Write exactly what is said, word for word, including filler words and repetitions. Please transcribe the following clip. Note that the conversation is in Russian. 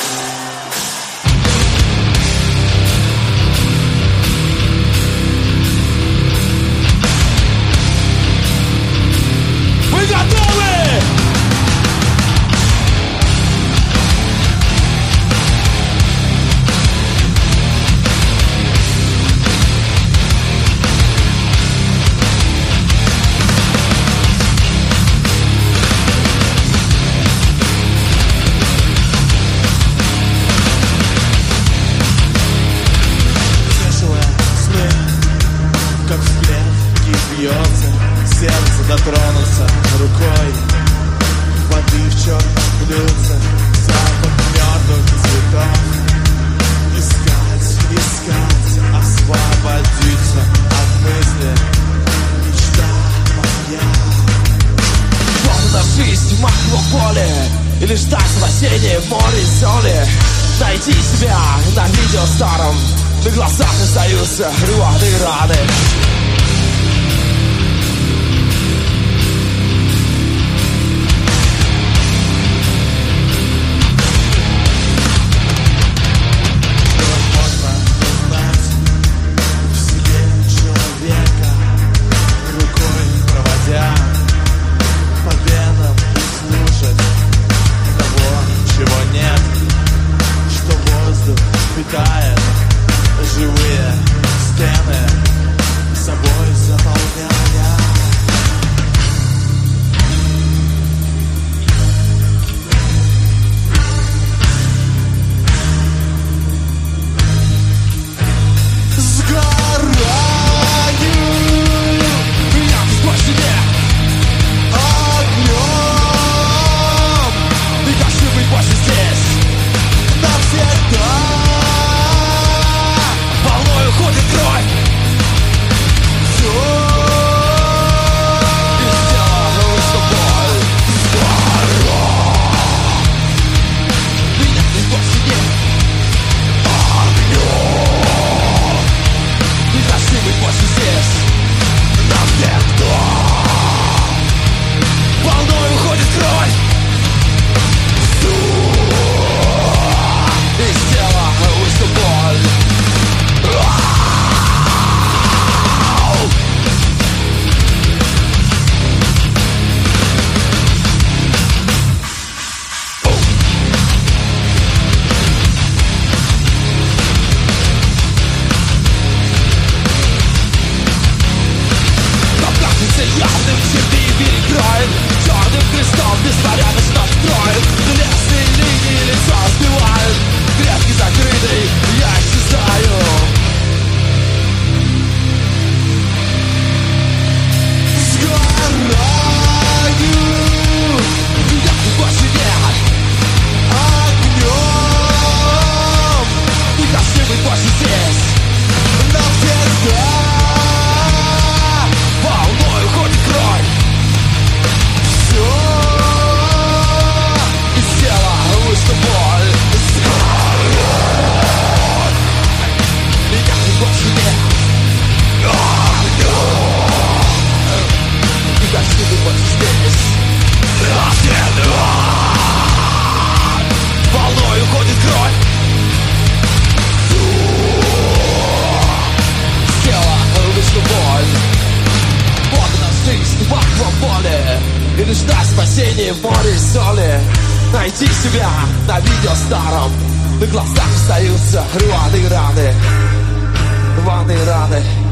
Сердце дотронуться рукой воды в черных блюдцах, запах мертвых цветов. Искать, искать, освободиться от мысли, мечта моя. Вот она жизнь в маховом поле, или ждать спасения в море соли. Найти себя на видео старом, на глазах остаются рваные раны. Питает живые стены, собой заполняя. Сгораю, меня по себе огнем, и кажется, мы больше здесь навсегда. Волною ходит кровь. Все из тела вышла боль. Меня не больше нет огнем. Не нашли мы больше здесь навсегда. Волною ходит кровь. Из тела вышла боль. Явным черты перекроем, черным крестом беспорядочно строим. Железные линии лицо сбивают, клетки закрытые, я исчезаю. сгораю, Меня тут больше нет огнем, и нашли мы больше здесь навсегда. волною ходит кровь. Все Из тела вышла боль. Меня тут больше нет и нашли мы больше здесь навсегда. Волною ходит кровь. Из тела вышла боль. Вот она жизнь в акваполе, и ждать спасения в море соли. Найти себя на видео старом, на глазах остаются рваные раны, рваные раны.